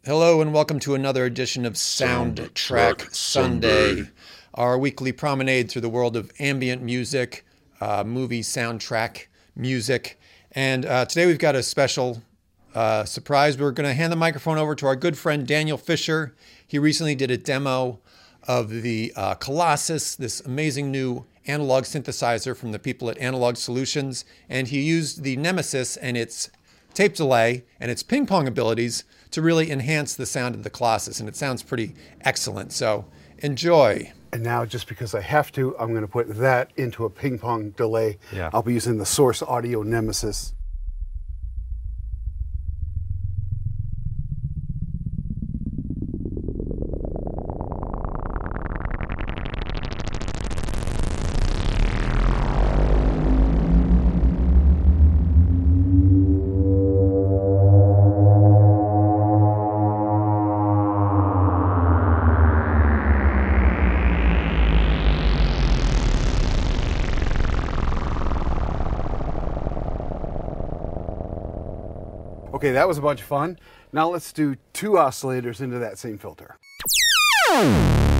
Hello and welcome to another edition of Soundtrack Sunday, our weekly promenade through the world of ambient music, movie soundtrack music. And today we've got a special surprise. We're going to hand the microphone over to our good friend Daniel Fisher. He recently did a demo of the Colossus, this amazing new analog synthesizer from the people at Analog Solutions. And he used the Nemesis and its tape delay and its ping pong abilities to really enhance the sound of the Colossus, and it sounds pretty excellent. So enjoy. And now, just because I have to, I'm going to put that into a ping pong delay. Yeah. I'll be using the Source Audio Nemesis. Okay, that was a bunch of fun. Now let's do 2 oscillators into that same filter.